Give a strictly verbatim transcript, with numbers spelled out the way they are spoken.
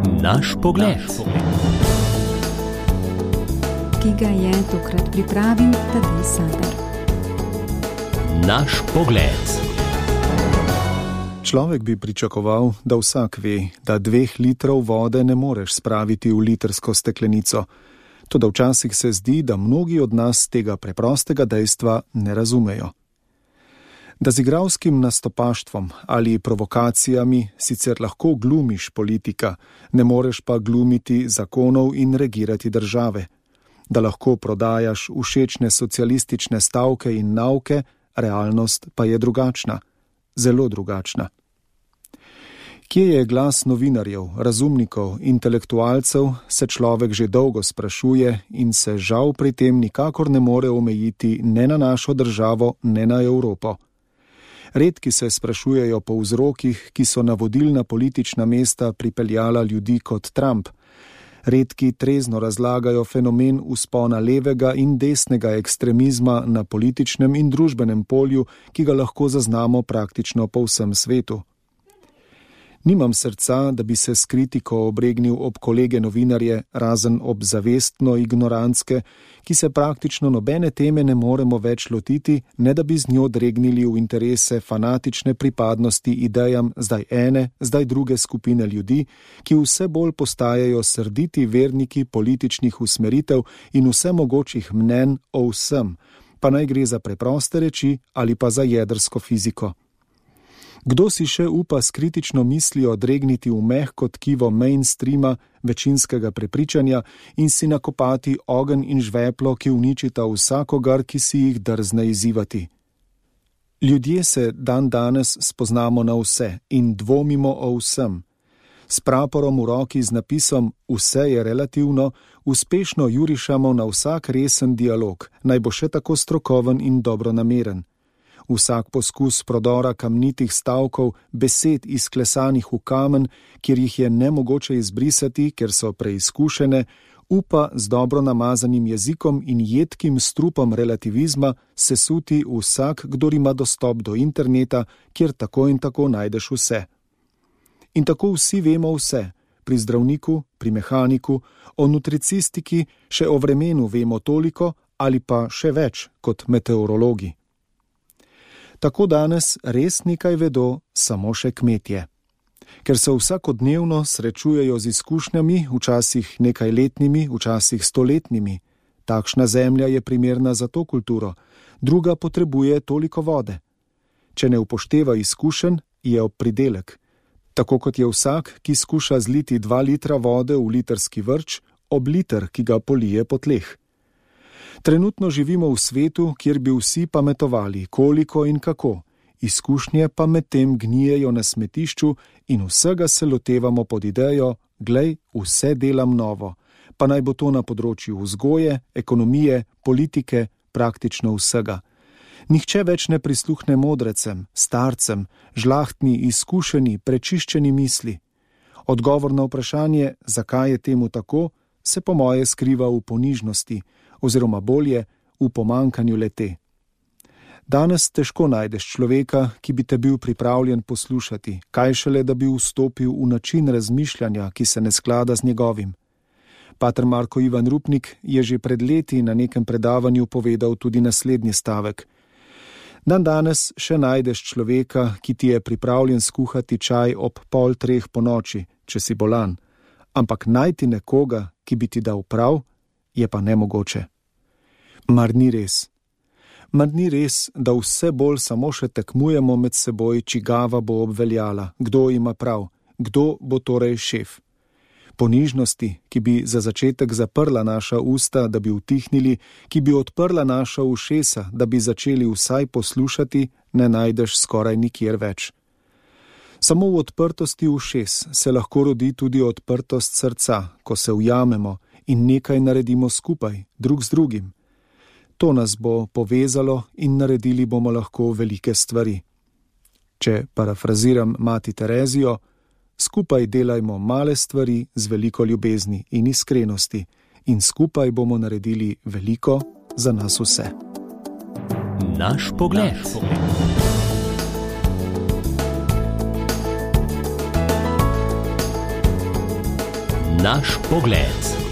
Naš pogled. Ki ga je tokrat pripravil Tadej Sadar. Naš pogled. Človek bi pričakoval, da vsak ve, da dveh litrov vode ne moreš spraviti v litrsko steklenico. Toda včasih se zdi, da mnogi od nas tega preprostega dejstva ne razumejo. Da z igralskim nastopaštvom ali provokacijami sicer lahko glumiš politika, ne moreš pa glumiti zakonov in regirati države. Da lahko prodajaš všečne socialistične stavke in nauke, realnost pa je drugačna, zelo drugačna. Kje je glas novinarjev, razumnikov, intelektualcev, se človek že dolgo sprašuje in se žal pri tem nikakor ne more omejiti ne na našo državo, ne na Evropo. Redki se sprašujejo po vzrokih, ki so na vodilna politična mesta pripeljala ljudi kot Trump. Redki trezno razlagajo fenomen vzpona levega in desnega ekstremizma na političnem in družbenem polju, ki ga lahko zaznamo praktično po vsem svetu. Nimam srca, da bi se s kritiko obregnil ob kolege novinarje, razen ob zavestno ignorantske, ki se praktično nobene teme ne moremo več lotiti, ne da bi z njo dregnili v interese fanatične pripadnosti idejam zdaj ene, zdaj druge skupine ljudi, ki vse bolj postajajo srditi verniki političnih usmeritev in vse mogočih mnenj o vsem, pa naj gre za preproste reči ali pa za jedrsko fiziko. Kdo si še upa s kritično mislijo dregniti v mehko tkivo mainstreama, večinskega prepričanja in si nakopati ogenj in žveplo, ki uničita vsakogar, ki si jih drzne izzivati? Ljudje se dan danes spoznamo na vse in dvomimo o vsem. S praporom v roki z napisom vse je relativno, uspešno jurišamo na vsak resen dialog, naj bo še tako strokoven in dobronameren. Vsak poskus prodora kamnitih stavkov, besed izklesanih v kamen, kjer jih je nemogoče izbrisati, ker so preizkušene, upa z dobro namazanim jezikom in jedkim strupom relativizma sesuti vsak, kdor ima dostop do interneta, kjer tako in tako najdeš vse. In tako vsi vemo vse, pri zdravniku, pri mehaniku, o nutricistiki, še o vremenu vemo toliko ali pa še več kot meteorologi. Tako danes res nekaj vedo samo še kmetje. Ker se vsakodnevno srečujejo z izkušnjami, včasih nekajletnimi, včasih stoletnimi. Takšna zemlja je primerna za to kulturo, druga potrebuje toliko vode. Če ne upošteva izkušenj, je ob pridelek. Tako kot je vsak, ki skuša zliti dva litra vode v litrski vrč, ob liter, ki ga polije po tleh. Trenutno živimo v svetu, kjer bi vsi pametovali, koliko in kako, izkušnje pa medtem gnijejo na smetišču in vsega se lotevamo pod idejo, glej, vse delam novo, pa naj bo to na področju vzgoje, ekonomije, politike, praktično vsega. Nihče več ne prisluhne modrecem, starcem, žlahtni, izkušeni, prečiščeni misli. Odgovor na vprašanje, zakaj je temu tako, se po moje skriva v ponižnosti, oziroma bolje v pomankanju lete. Danes težko najdeš človeka, ki bi te bil pripravljen poslušati, kaj šele, da bi vstopil v način razmišljanja, ki se ne sklada z njegovim. Pater Marko Ivan Rupnik je že pred leti na nekem predavanju povedal tudi naslednji stavek. Dan danes še najdeš človeka, ki ti je pripravljen skuhati čaj ob pol treh po noči, če si bolan, ampak najti nekoga, ki bi ti dal prav, je pa nemogoče. Mar ni res? Mar ni res, da vse bolj samo še tekmujemo med seboj, čigava bo obveljala, kdo ima prav, kdo bo torej šef? Ponižnosti, ki bi za začetek zaprla naša usta, da bi utihnili, ki bi odprla naša ušesa, da bi začeli vsaj poslušati, ne najdeš skoraj nikjer več. Samo v odprtosti ušes se lahko rodi tudi odprtost srca, ko se ujamemo in nekaj naredimo skupaj, drug z drugim. To nas bo povezalo in naredili bomo lahko velike stvari. Če parafraziram mati Terezijo, skupaj delajmo male stvari z veliko ljubezni in iskrenosti in skupaj bomo naredili veliko za nas vse. Naš pogled. Naš pogled.